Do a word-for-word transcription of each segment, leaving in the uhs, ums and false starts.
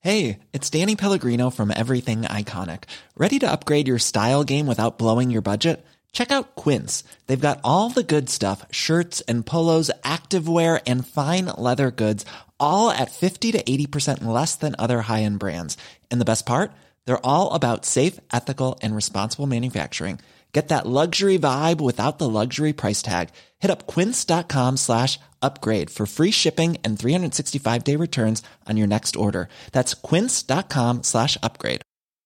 Hey, it's Danny Pellegrino from Everything Iconic. Ready to upgrade your style game without blowing your budget? Check out Quince. They've got all the good stuff, shirts and polos, activewear, and fine leather goods, all at fifty to eighty percent less than other high-end brands. And the best part? They're all about safe, ethical, and responsible manufacturing. Get that luxury vibe without the luxury price tag. Hit up quince.com slash upgrade for free shipping and three sixty-five day returns on your next order. That's quince.com slash upgrade.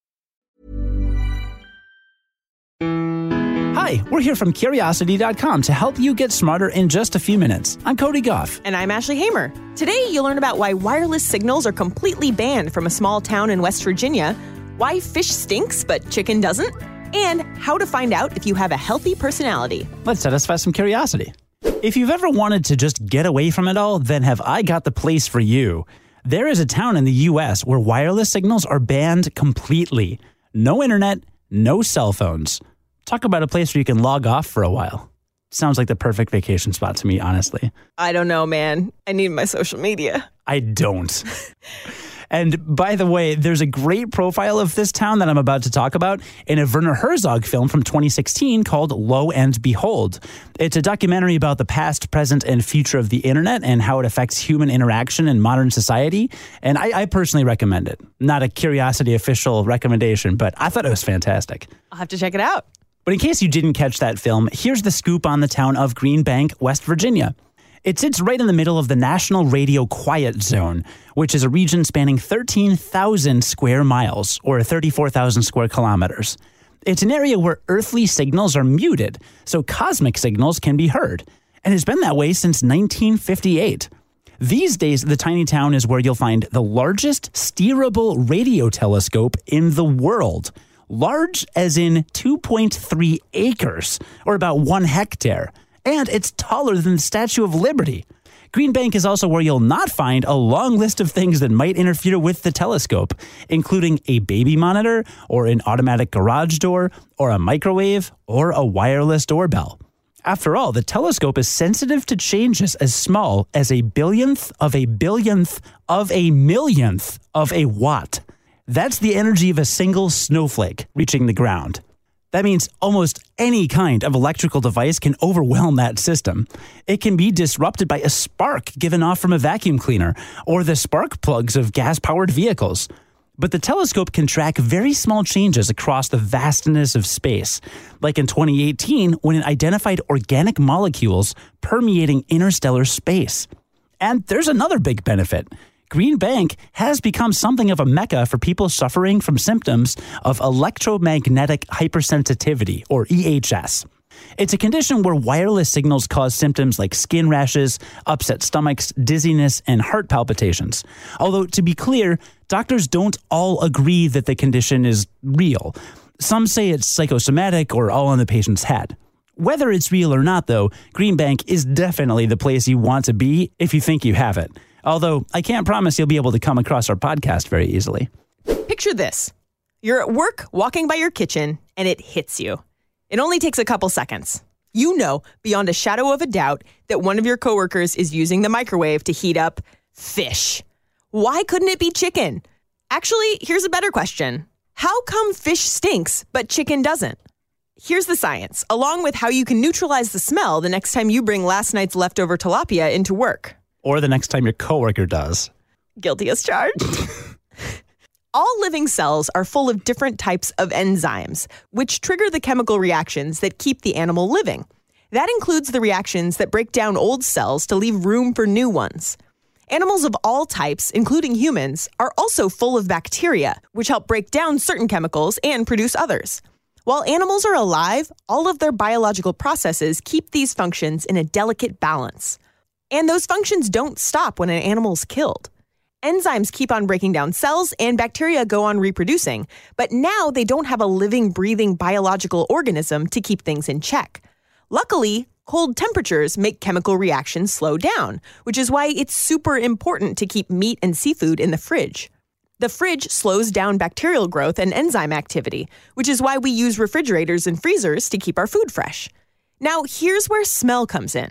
Hi, we're here from Curiosity dot com to help you get smarter in just a few minutes. I'm Cody Goff. And I'm Ashley Hamer. Today, you'll learn about why wireless signals are completely banned from a small town in West Virginia, why fish stinks but chicken doesn't, and how to find out if you have a healthy personality. Let's satisfy some curiosity. If you've ever wanted to just get away from it all, then have I got the place for you. There is a town in the U S where wireless signals are banned completely. No internet, no cell phones. Talk about a place where you can log off for a while. Sounds like the perfect vacation spot to me, honestly. I don't know, man. I need my social media. I don't. And by the way, there's a great profile of this town that I'm about to talk about in a Werner Herzog film from twenty sixteen called Lo and Behold. It's a documentary about the past, present, and future of the internet and how it affects human interaction in modern society. And I, I personally recommend it. Not a Curiosity official recommendation, but I thought it was fantastic. I'll have to check it out. But in case you didn't catch that film, here's the scoop on the town of Green Bank, West Virginia. It sits right in the middle of the National Radio Quiet Zone, which is a region spanning thirteen thousand square miles, or thirty-four thousand square kilometers. It's an area where earthly signals are muted, so cosmic signals can be heard. And it's been that way since nineteen fifty-eight. These days, the tiny town is where you'll find the largest steerable radio telescope in the world. Large as in two point three acres, or about one hectare. And it's taller than the Statue of Liberty. Green Bank is also where you'll not find a long list of things that might interfere with the telescope, including a baby monitor, or an automatic garage door, or a microwave, or a wireless doorbell. After all, the telescope is sensitive to changes as small as a billionth of a billionth of a millionth of a watt. That's the energy of a single snowflake reaching the ground. That means almost any kind of electrical device can overwhelm that system. It can be disrupted by a spark given off from a vacuum cleaner or the spark plugs of gas-powered vehicles. But the telescope can track very small changes across the vastness of space, like in twenty eighteen when it identified organic molecules permeating interstellar space. And there's another big benefit. Green Bank has become something of a mecca for people suffering from symptoms of electromagnetic hypersensitivity, or E H S. It's a condition where wireless signals cause symptoms like skin rashes, upset stomachs, dizziness, and heart palpitations. Although, to be clear, doctors don't all agree that the condition is real. Some say it's psychosomatic or all in the patient's head. Whether it's real or not, though, Green Bank is definitely the place you want to be if you think you have it. Although, I can't promise you'll be able to come across our podcast very easily. Picture this. You're at work, walking by your kitchen, and it hits you. It only takes a couple seconds. You know, beyond a shadow of a doubt, that one of your coworkers is using the microwave to heat up fish. Why couldn't it be chicken? Actually, here's a better question. How come fish stinks, but chicken doesn't? Here's the science, along with how you can neutralize the smell the next time you bring last night's leftover tilapia into work. Or the next time your coworker does. Guilty as charged. All living cells are full of different types of enzymes, which trigger the chemical reactions that keep the animal living. That includes the reactions that break down old cells to leave room for new ones. Animals of all types, including humans, are also full of bacteria, which help break down certain chemicals and produce others. While animals are alive, all of their biological processes keep these functions in a delicate balance. And those functions don't stop when an animal's killed. Enzymes keep on breaking down cells and bacteria go on reproducing, but now they don't have a living, breathing biological organism to keep things in check. Luckily, cold temperatures make chemical reactions slow down, which is why it's super important to keep meat and seafood in the fridge. The fridge slows down bacterial growth and enzyme activity, which is why we use refrigerators and freezers to keep our food fresh. Now, here's where smell comes in.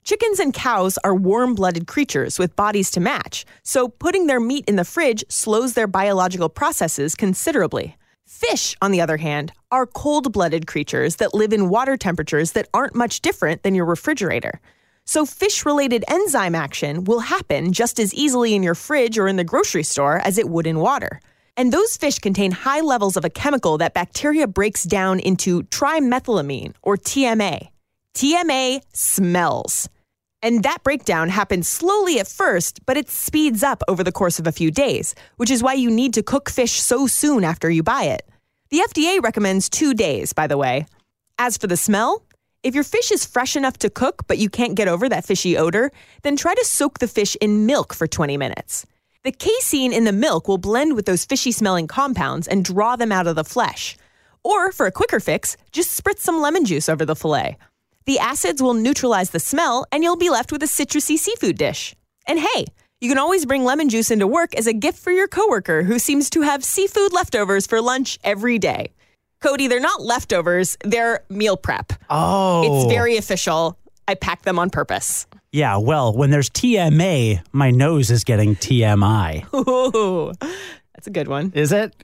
Chickens and cows are warm-blooded creatures with bodies to match, so putting their meat in the fridge slows their biological processes considerably. Fish, on the other hand, are cold-blooded creatures that live in water temperatures that aren't much different than your refrigerator. So fish-related enzyme action will happen just as easily in your fridge or in the grocery store as it would in water. And those fish contain high levels of a chemical that bacteria breaks down into trimethylamine, or T M A. T M A smells. And that breakdown happens slowly at first, but it speeds up over the course of a few days, which is why you need to cook fish so soon after you buy it. The F D A recommends two days, by the way. As for the smell, if your fish is fresh enough to cook, but you can't get over that fishy odor, then try to soak the fish in milk for twenty minutes. The casein in the milk will blend with those fishy-smelling compounds and draw them out of the flesh. Or, for a quicker fix, just spritz some lemon juice over the fillet. The acids will neutralize the smell, and you'll be left with a citrusy seafood dish. And hey, you can always bring lemon juice into work as a gift for your coworker who seems to have seafood leftovers for lunch every day. Cody, they're not leftovers, they're meal prep. Oh. It's very official. I packed them on purpose. Yeah, well, when there's T M A, my nose is getting T M I. Ooh, that's a good one. Is it?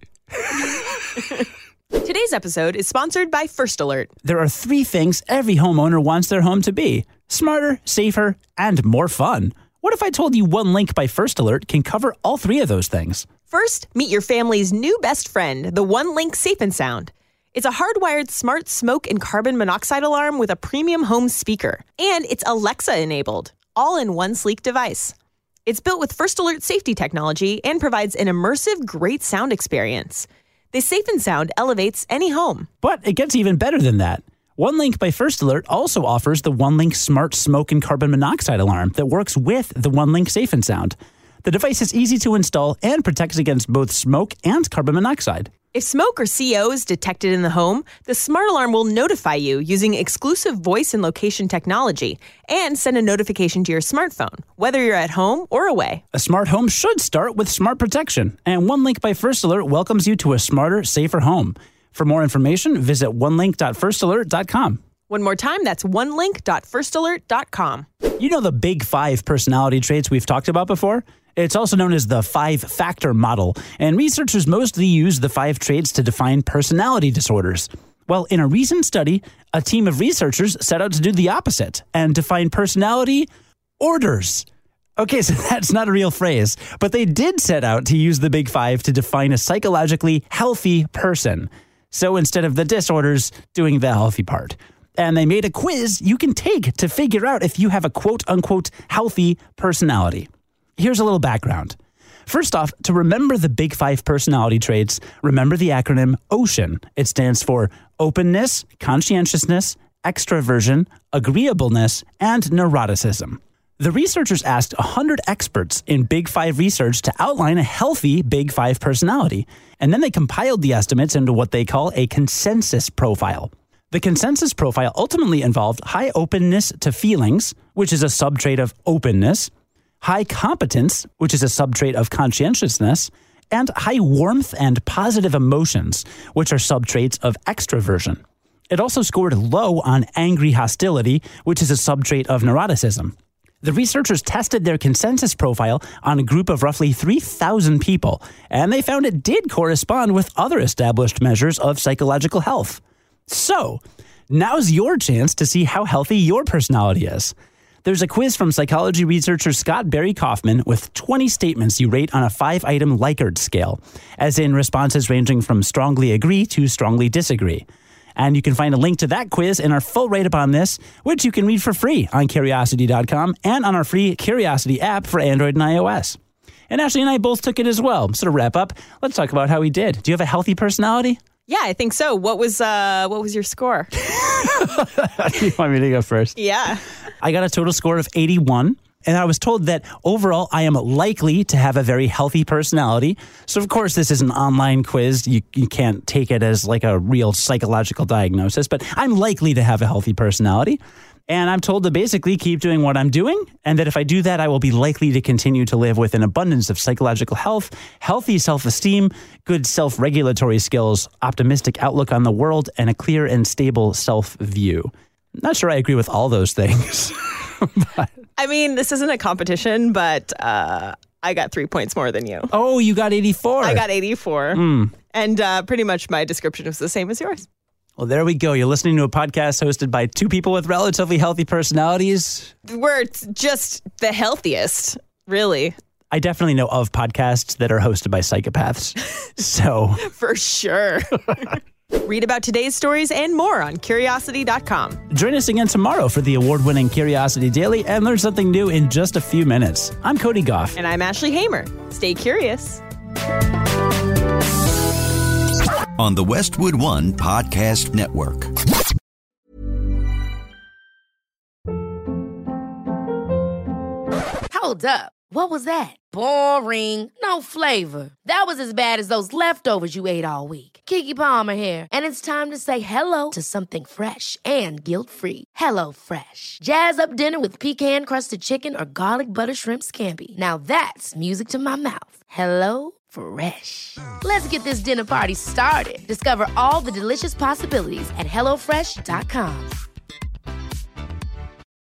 Today's episode is sponsored by First Alert. There are three things every homeowner wants their home to be: smarter, safer, and more fun. What if I told you One Link by First Alert can cover all three of those things? First, meet your family's new best friend, the One Link Safe and Sound. It's a hardwired smart smoke and carbon monoxide alarm with a premium home speaker. And it's Alexa-enabled, all in one sleek device. It's built with First Alert safety technology and provides an immersive, great sound experience. The Safe and Sound elevates any home. But it gets even better than that. One Link by First Alert also offers the One Link Smart Smoke and Carbon Monoxide Alarm that works with the One Link Safe and Sound. The device is easy to install and protects against both smoke and carbon monoxide. If smoke or C O is detected in the home, the smart alarm will notify you using exclusive voice and location technology and send a notification to your smartphone, whether you're at home or away. A smart home should start with smart protection, and One Link by First Alert welcomes you to a smarter, safer home. For more information, visit one link dot first alert dot com. One more time, that's one link dot first alert dot com. You know the big five personality traits we've talked about before? It's also known as the five-factor model, and researchers mostly use the five traits to define personality disorders. Well, in a recent study, a team of researchers set out to do the opposite and define personality orders. Okay, so that's not a real phrase, but they did set out to use the big five to define a psychologically healthy person. So instead of the disorders, doing the healthy part. And they made a quiz you can take to figure out if you have a quote-unquote healthy personality. Here's a little background. First off, to remember the big five personality traits, remember the acronym OCEAN. It stands for openness, conscientiousness, extroversion, agreeableness, and neuroticism. The researchers asked one hundred experts in Big Five research to outline a healthy Big Five personality, and then they compiled the estimates into what they call a consensus profile. The consensus profile ultimately involved high openness to feelings, which is a subtrait of openness, high competence, which is a subtrait of conscientiousness, and high warmth and positive emotions, which are subtraits of extroversion. It also scored low on angry hostility, which is a subtrait of neuroticism. The researchers tested their consensus profile on a group of roughly three thousand people, and they found it did correspond with other established measures of psychological health. So, now's your chance to see how healthy your personality is. There's a quiz from psychology researcher Scott Barry Kaufman with twenty statements you rate on a five-item Likert scale, as in responses ranging from strongly agree to strongly disagree. And you can find a link to that quiz in our full write-up on this, which you can read for free on Curiosity dot com and on our free Curiosity app for Android and iOS. And Ashley and I both took it as well. So to wrap up, let's talk about how we did. Do you have a healthy personality? Yeah, I think so. What was uh, what was your score? You want me to go first? Yeah. I got a total score of eighty-one, and I was told that overall I am likely to have a very healthy personality. So, of course, this is an online quiz. You, you can't take it as like a real psychological diagnosis, but I'm likely to have a healthy personality. And I'm told to basically keep doing what I'm doing, and that if I do that, I will be likely to continue to live with an abundance of psychological health, healthy self-esteem, good self-regulatory skills, optimistic outlook on the world, and a clear and stable self-view. Not sure I agree with all those things. but, I mean, this isn't a competition, but uh, I got three points more than you. oh, you got eighty-four. I got eighty-four. Mm. And uh, pretty much my description was the same as yours. Well, there we go. You're listening to a podcast hosted by two people with relatively healthy personalities. We're just the healthiest, really. I definitely know of podcasts that are hosted by psychopaths. So, For sure. Read about today's stories and more on curiosity dot com. join us again tomorrow for the award-winning Curiosity Daily and learn something new in just a few minutes. I'm Cody Goff. And I'm Ashley Hamer. Stay curious. On the Westwood One Podcast Network. Hold up. What was that? Boring. No flavor. That was as bad as those leftovers you ate all week. Keke Palmer here, and it's time to say hello to something fresh and guilt-free. Hello Fresh. Jazz up dinner with pecan-crusted chicken or garlic butter shrimp scampi. Now that's music to my mouth. Hello Fresh. Let's get this dinner party started. Discover all the delicious possibilities at hello fresh dot com.